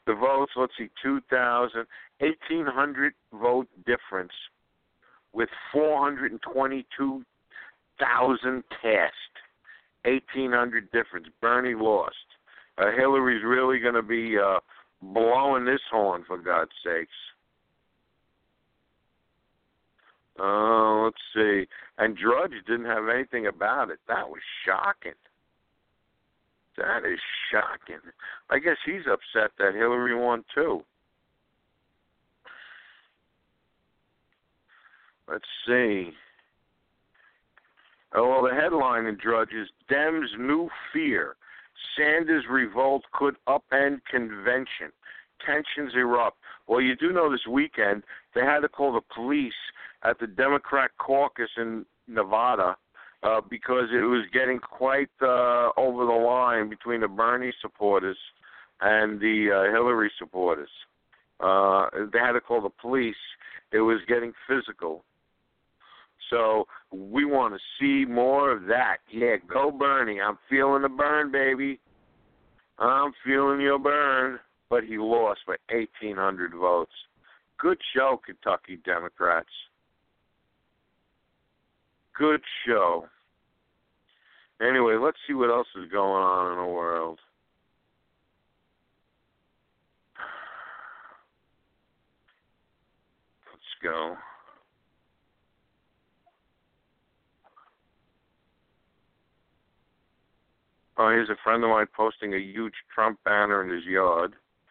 The votes, let's see, two thousand, eighteen hundred vote difference with four hundred twenty-two thousand cast. eighteen hundred difference. Bernie lost. Uh, Hillary's really going to be uh, blowing this horn, for God's sakes. Uh, let's see. And Drudge didn't have anything about it. That was shocking. That is shocking. I guess he's upset that Hillary won, too. Let's see. Oh, well, the headline in Drudge is Dems' New Fear. Sanders' revolt could upend convention. Tensions erupt. Well, you do know this weekend they had to call the police at the Democrat caucus in Nevada uh, because it was getting quite uh, over the line between the Bernie supporters and the uh, Hillary supporters. Uh, they had to call the police. It was getting physical. So we want to see more of that. Yeah, go Bernie. I'm feeling the burn, baby. I'm feeling your burn. But he lost by eighteen hundred votes. Good show, Kentucky Democrats. Good show. Anyway, let's see what else is going on in the world. Let's go. Oh, here's a friend of mine posting a huge Trump banner in his yard.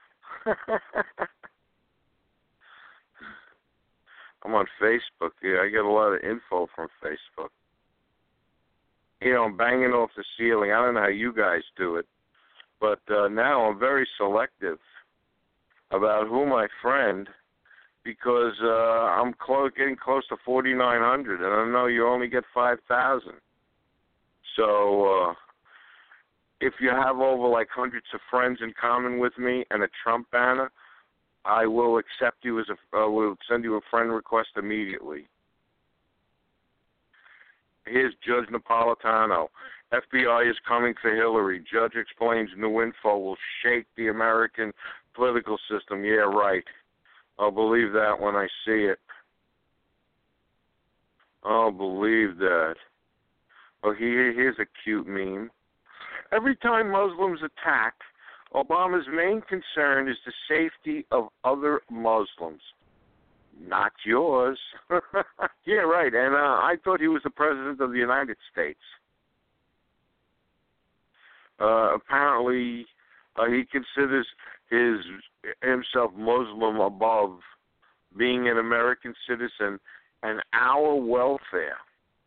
I'm on Facebook. Yeah, I get a lot of info from Facebook. You know, I'm banging off the ceiling. I don't know how you guys do it, but uh, now I'm very selective about who my friend, because uh, I'm close, getting close to forty-nine hundred, and I know you only get five thousand. So uh, if you have over like hundreds of friends in common with me and a Trump banner, I will accept you as a, uh, will send you a friend request immediately. Here's Judge Napolitano. F B I is coming for Hillary. Judge explains new info will shake the American political system. Yeah, right. I'll believe that when I see it. I'll believe that. Oh, here, here's a cute meme. Every time Muslims attack, Obama's main concern is the safety of other Muslims. Not yours. Yeah, right. And uh, I thought he was the President of the United States. Uh, apparently, uh, he considers his himself Muslim above being an American citizen and our welfare.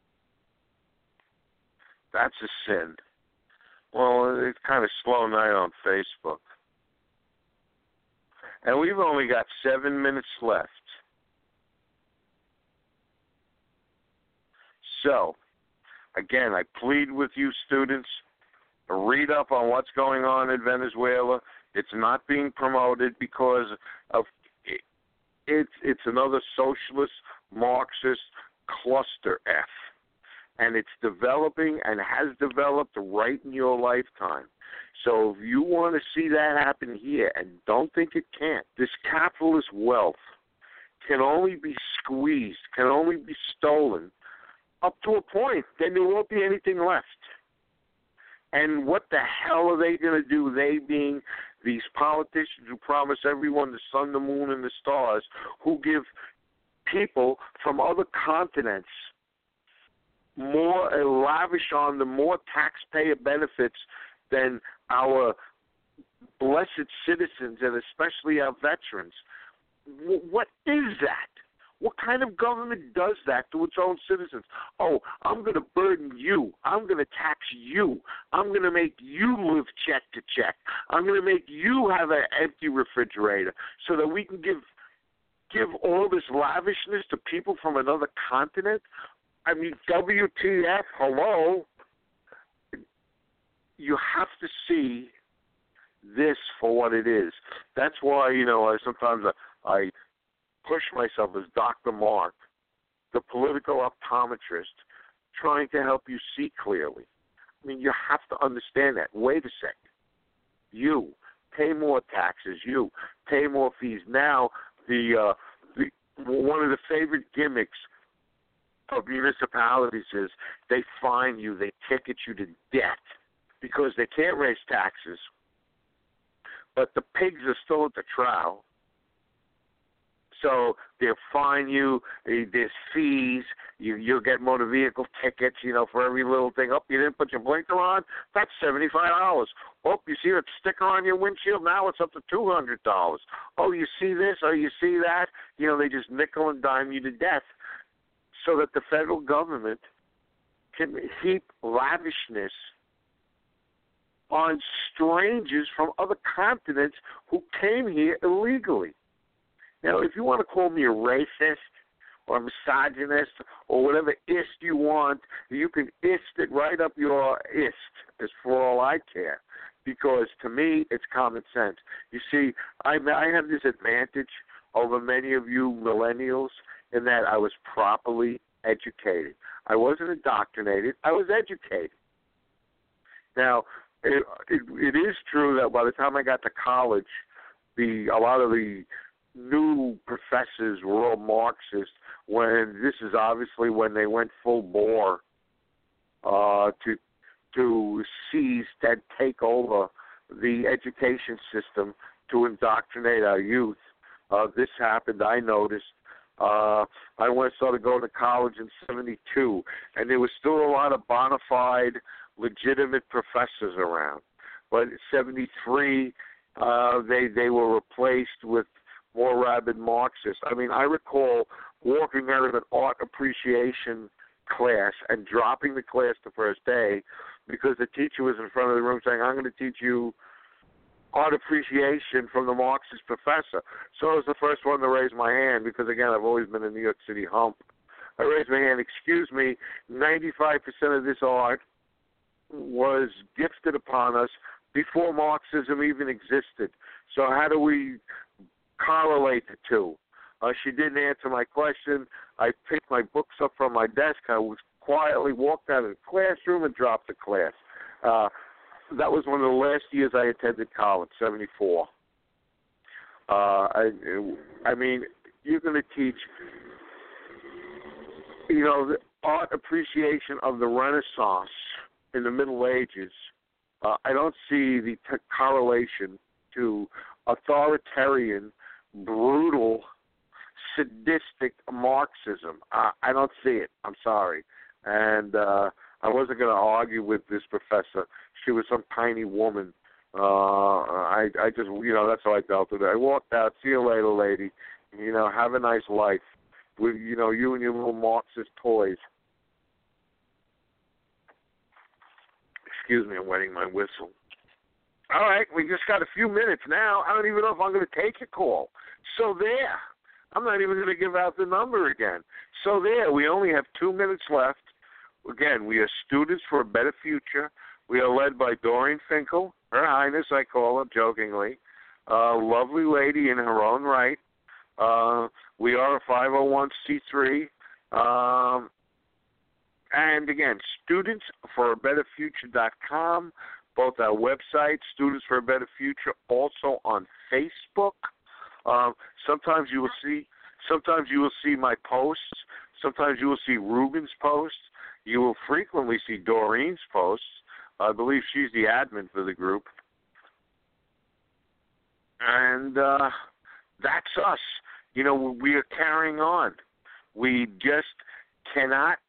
That's a sin. Well, it's kind of slow night on Facebook. And we've only got seven minutes left. So, again, I plead with you students, read up on what's going on in Venezuela. It's not being promoted because of it, it's it's another socialist, Marxist cluster F. And it's developing and has developed right in your lifetime. So if you want to see that happen here, and don't think it can't, this capitalist wealth can only be squeezed, can only be stolen up to a point. Then there won't be anything left. And what the hell are they going to do, they being these politicians who promise everyone the sun, the moon, and the stars, who give people from other continents more uh, lavish on the more taxpayer benefits than our blessed citizens and especially our veterans. W- what is that? What kind of government does that to its own citizens? Oh, I'm going to burden you. I'm going to tax you. I'm going to make you live check to check. I'm going to make you have an empty refrigerator so that we can give give all this lavishness to people from another continent? I mean, W T F, hello? You have to see this for what it is. That's why, you know, I sometimes I, I push myself as Doctor Mark, the political optometrist, trying to help you see clearly. I mean, you have to understand that. Wait a second. You, pay more taxes. You pay more fees. Now, the uh, the one of the favorite gimmicks of municipalities is they fine you, they ticket you to death because they can't raise taxes, but the pigs are still at the trough. So they'll fine you. There's fees. You you'll get motor vehicle tickets. You know, for every little thing. Oh, you didn't put your blinker on. That's seventy-five dollars. Oh, you see that sticker on your windshield? Now it's up to two hundred dollars. Oh, you see this? Oh, you see that? You know, they just nickel and dime you to death, so that the federal government can heap lavishness on strangers from other continents who came here illegally. Now, if you want to call me a racist or a misogynist or whatever ist you want, you can ist it right up your ist, as for all I care, because to me it's common sense. You see, I, I have this advantage over many of you millennials in that I was properly educated. I wasn't indoctrinated. I was educated. Now, it, it, it is true that by the time I got to college, the a lot of the new professors were all Marxists. When this is obviously when they went full bore uh, to to seize and take over the education system to indoctrinate our youth. Uh, this happened. I noticed. Uh, I went started going to college in seventy-two, and there was still a lot of bona fide, legitimate professors around. But in seventy-three, uh, they they were replaced with more rabid Marxists. I mean, I recall walking out of an art appreciation class and dropping the class the first day because the teacher was in front of the room saying, I'm going to teach you art appreciation from the Marxist professor. So I was the first one to raise my hand because, again, I've always been a New York City hump. I raised my hand, excuse me, ninety-five percent of this art was gifted upon us before Marxism even existed. So how do we correlate the two? Uh, she didn't answer my question. I picked my books up from my desk. I was quietly walked out of the classroom and dropped the class. Uh, that was one of the last years I attended college, seventy-four. Uh, I, I mean, you're going to teach, you know, the art appreciation of the Renaissance in the Middle Ages. Uh, I don't see the t- correlation to authoritarian, brutal, sadistic Marxism. Uh, I don't see it. I'm sorry. And uh, I wasn't going to argue with this professor. She was some tiny woman. Uh, I, I just, you know, that's how I dealt with it. I walked out. See you later, lady. You know, have a nice life with, you know, you and your little Marxist toys. Excuse me, I'm wetting my whistle. All right, we just got a few minutes now. I don't even know if I'm going to take your call. So there. I'm not even going to give out the number again. So there, we only have two minutes left. Again, we are Students for a Better Future. We are led by Doreen Finkel, Her Highness, I call her jokingly, a lovely lady in her own right. Uh, we are a five oh one c three. Um, and again, students for a better future dot com, both our website, Students for a Better Future, also on Facebook. Um, sometimes you will see, sometimes you will see my posts. Sometimes you will see Ruben's posts. You will frequently see Doreen's posts. I believe she's the admin for the group. And uh, that's us. You know, we are carrying on. We just cannot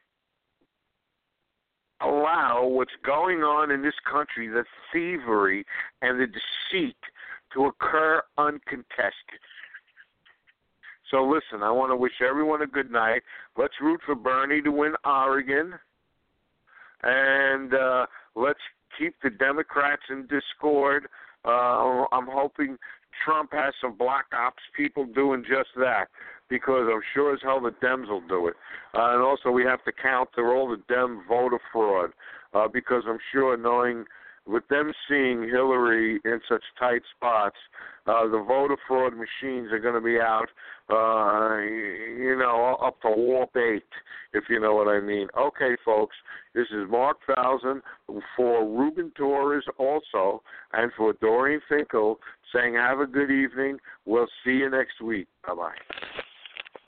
allow what's going on in this country, the thievery and the deceit, to occur uncontested. So listen, I want to wish everyone a good night. Let's root for Bernie to win Oregon. And uh, let's keep the Democrats in discord. Uh, I'm hoping Trump has some black ops people doing just that, because I'm sure as hell the Dems will do it. Uh, and also we have to counter all the Dem voter fraud, uh, because I'm sure, knowing with them seeing Hillary in such tight spots, uh, the voter fraud machines are going to be out, uh, you know, up to warp eight, if you know what I mean. Okay, folks, this is Mark Falzon for Ruben Torres also, and for Doreen Finkel saying have a good evening. We'll see you next week. Bye-bye.